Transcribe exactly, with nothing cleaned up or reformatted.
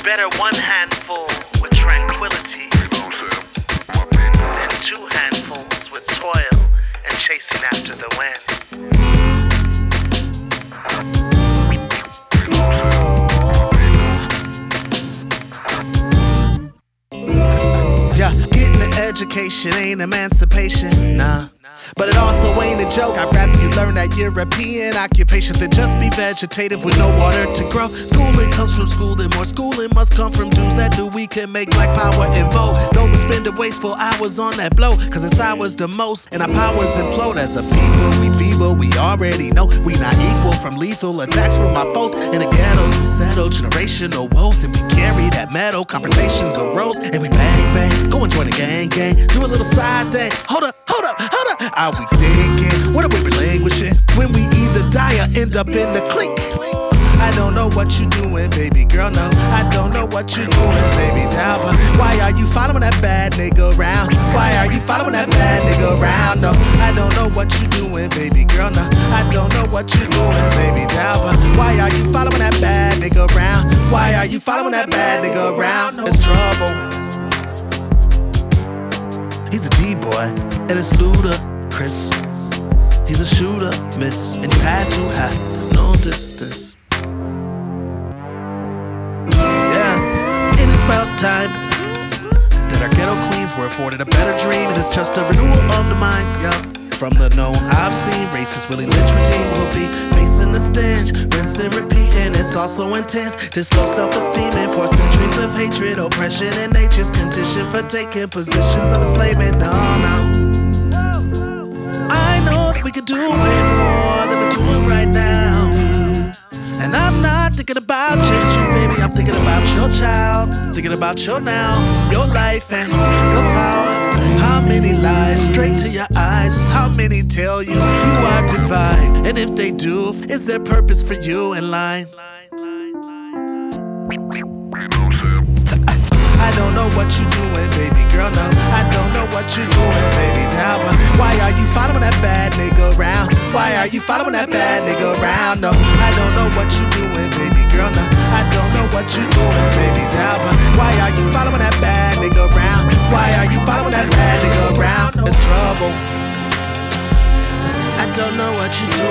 Better one handful with tranquility than two handfuls with toil and chasing after the wind. Yeah, getting an education ain't emancipation, nah. But it also ain't a joke. I'd rather you learn that European occupation than just be vegetative with no water to grow. Schooling comes from schooling, more schooling must come from dudes that knew we can make black power in vogue. Don't spend the wasteful hours on that blow, cause it's ours the most, and our powers implode. As a people, we feeble, we already know we not equal from lethal attacks from our foes. In the ghettos, we settle generational woes, and we carry that metal. Confrontations arose, and we bang bang, go and join the gang gang, do a little side thing. Hold up, hold up, hold up. Are we thinking? What are we relinquishing? When we either die or end up in the clink. I don't know what you doing, baby girl, no. I don't know what you doing, baby doll. But why are you following that bad nigga around? Why are you following that bad nigga around? No, I don't know what you doing, baby girl, no. I don't know what you doing, baby doll. But why are you following that bad nigga around? Why are you following that bad nigga around? It's trouble. He's a D-boy, and it's ludicrous. He's a shooter, miss, and you had to have no distance. Yeah, it is about time that our ghetto queens were afforded a better dream. It is just a renewal of the mind, yeah. From the known I've seen, racist Willie Lynch routine will be facing the stench, rinse and repeat, and it's also intense. This low self-esteem and for centuries of hatred, oppression, and nature's condition for taking positions of enslavement. No, no. I know that we could do way more than we're doing right now. And I'm not thinking about just you, baby. I'm thinking about your child, thinking about your now, your life and your power. How many lies straight to your eyes? How many tell you you are divine? And if they do, is there purpose for you in line? I don't know what you doing, baby girl, no. I don't know what you doing, baby doll. But why are you following that bad nigga around? Why are you following that bad nigga around? No, I don't know what you doing, baby girl, no. I don't know what you doing, baby doll. But why are you following that bad nigga around? Why are you following that bad nigga around? It's trouble. I don't know what you doing.